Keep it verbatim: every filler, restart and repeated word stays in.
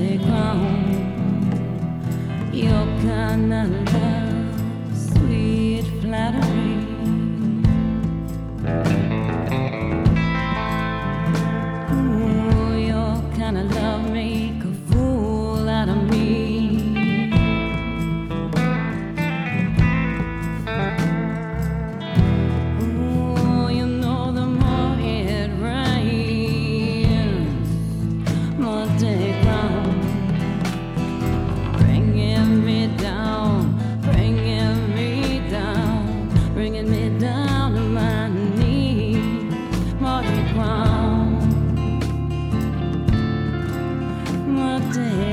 take home your kind of love, sweet flattery. Ooh, your kind of love make a fool out of me. Ooh, you know the more it rains, more they come, bringing me down, bringing me down, bringing me down to my knees, more they come, more they